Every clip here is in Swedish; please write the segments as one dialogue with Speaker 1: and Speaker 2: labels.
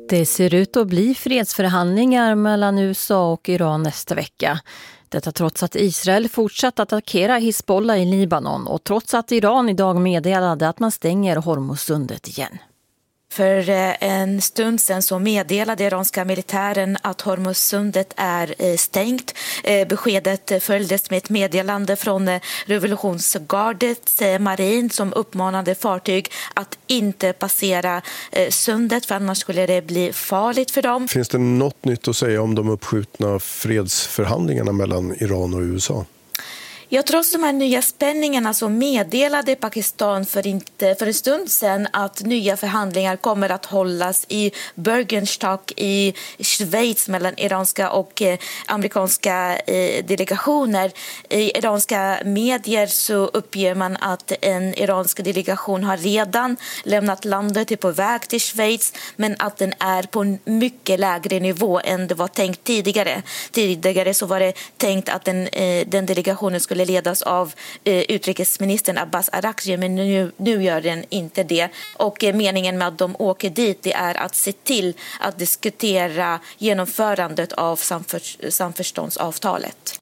Speaker 1: Det ser ut att bli fredsförhandlingar mellan USA och Iran nästa vecka. Detta trots att Israel fortsatt attackera Hizbollah i Libanon och trots att Iran idag meddelade att man stänger Hormuzsundet igen.
Speaker 2: För en stund sedan så meddelade iranska militären att Hormuzsundet är stängt. Beskedet följdes med ett meddelande från revolutionsgardets marin som uppmanade fartyg att inte passera sundet för annars skulle det bli farligt för dem.
Speaker 3: Finns det något nytt att säga om de uppskjutna fredsförhandlingarna mellan Iran och USA?
Speaker 2: Ja, trots de här nya spänningarna så meddelade Pakistan för en stund sedan att nya förhandlingar kommer att hållas i Bürgenstock i Schweiz mellan iranska och amerikanska delegationer. I iranska medier så uppger man att en iransk delegation har redan lämnat landet och är på väg till Schweiz men att den är på en mycket lägre nivå än det var tänkt tidigare. Tidigare så var det tänkt att den delegationen skulle ledas av utrikesministern Abbas Araghchi, men nu gör den inte det. Och meningen med att de åker dit det är att se till att diskutera genomförandet av samförståndsavtalet.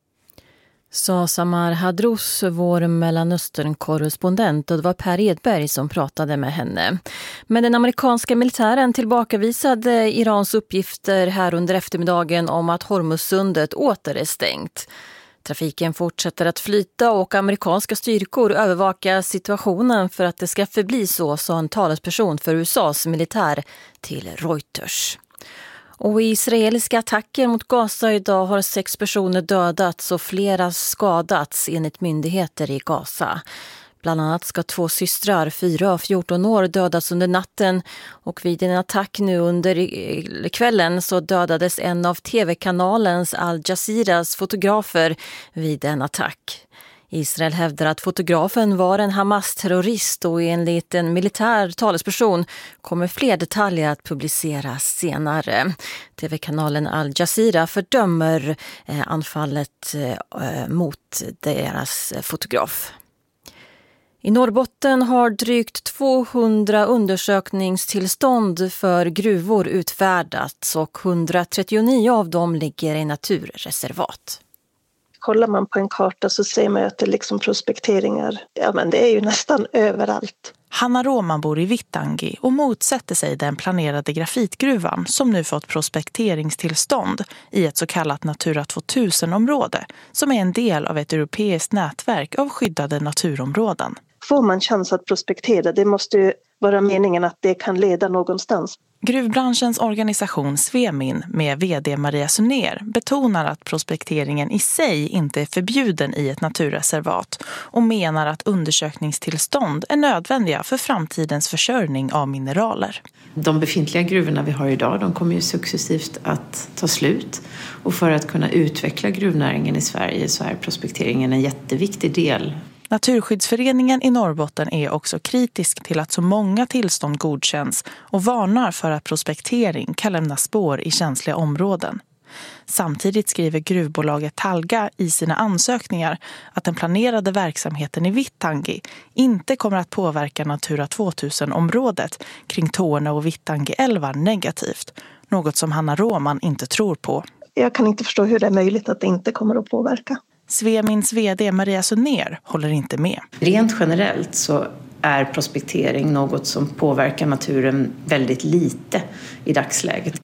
Speaker 1: Sa Samar Hadrous, vår Mellanöstern-korrespondent, och det var Per Edberg som pratade med henne. Men den amerikanska militären tillbakavisade Irans uppgifter här under eftermiddagen om att Hormuzsundet åter är stängt. Trafiken fortsätter att flyta och amerikanska styrkor övervakar situationen för att det ska förbli så, sa en talesperson för USAs militär till Reuters. Och i israeliska attacker mot Gaza idag har 6 personer dödats och flera skadats enligt myndigheter i Gaza. Bland annat ska 2 systrar, 4 och 14 år, dödas under natten och vid en attack nu under kvällen så dödades en av tv-kanalens Al Jazeeras fotografer vid en attack. Israel hävdar att fotografen var en Hamas-terrorist och enligt en militär talesperson kommer fler detaljer att publiceras senare. TV-kanalen Al Jazeera fördömer anfallet mot deras fotograf. I Norrbotten har drygt 200 undersökningstillstånd för gruvor utfärdats och 139 av dem ligger i naturreservat.
Speaker 4: Kollar man på en karta så ser man att det är liksom prospekteringar. Ja, men det är ju nästan överallt.
Speaker 5: Hanna Roman bor i Vittangi och motsätter sig den planerade grafitgruvan som nu fått prospekteringstillstånd i ett så kallat Natura 2000-område som är en del av ett europeiskt nätverk av skyddade naturområden.
Speaker 4: Får man chans att prospektera, det måste ju vara meningen att det kan leda någonstans.
Speaker 5: Gruvbranschens organisation Svemin med vd Maria Sunér betonar att prospekteringen i sig inte är förbjuden i ett naturreservat och menar att undersökningstillstånd är nödvändiga för framtidens försörjning av mineraler.
Speaker 6: De befintliga gruvorna vi har idag, de kommer ju successivt att ta slut och för att kunna utveckla gruvnäringen i Sverige så är prospekteringen en jätteviktig del.
Speaker 5: Naturskyddsföreningen i Norrbotten är också kritisk till att så många tillstånd godkänns och varnar för att prospektering kan lämna spår i känsliga områden. Samtidigt skriver gruvbolaget Talga i sina ansökningar att den planerade verksamheten i Vittangi inte kommer att påverka Natura 2000-området kring Torne och Vittangi-älvar negativt, något som Hanna Roman inte tror på.
Speaker 4: Jag kan inte förstå hur det är möjligt att det inte kommer att påverka.
Speaker 5: Svemins vd Maria Sunér håller inte med.
Speaker 6: Rent generellt så är prospektering något som påverkar naturen väldigt lite i dagsläget.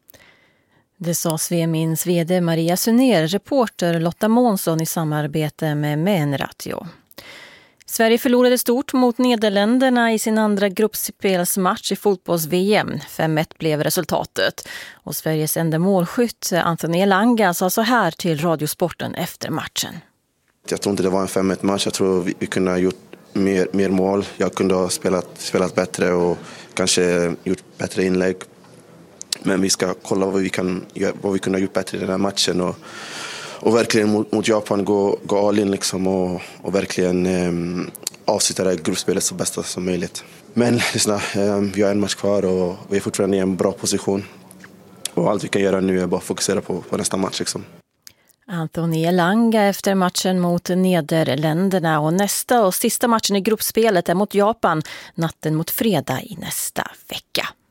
Speaker 1: Det sa Svemins vd Maria Sunér, reporter Lotta Månsson i samarbete med Menratio. Sverige förlorade stort mot Nederländerna i sin andra gruppspelsmatch i fotbolls-VM. 5-1 blev resultatet. Och Sveriges enda målskytt Anthony Elanga sa så här till Radiosporten efter matchen.
Speaker 7: Jag tror inte det var en 5-1 match. Jag tror vi kunde ha gjort mer mål. Jag kunde ha spelat bättre och kanske gjort bättre inlägg. Men vi ska kolla vad vi kunde ha gjort bättre i den här matchen och verkligen mot Japan gå all in liksom och verkligen avsluta det här gruppspelet så bästa som möjligt. Men lyssna, vi har en match kvar och vi är fortfarande i en bra position. Och allt vi kan göra nu är bara fokusera på nästa match liksom.
Speaker 1: Anthony Elanga efter matchen mot Nederländerna och nästa och sista matchen i gruppspelet är mot Japan natten mot fredag i nästa vecka.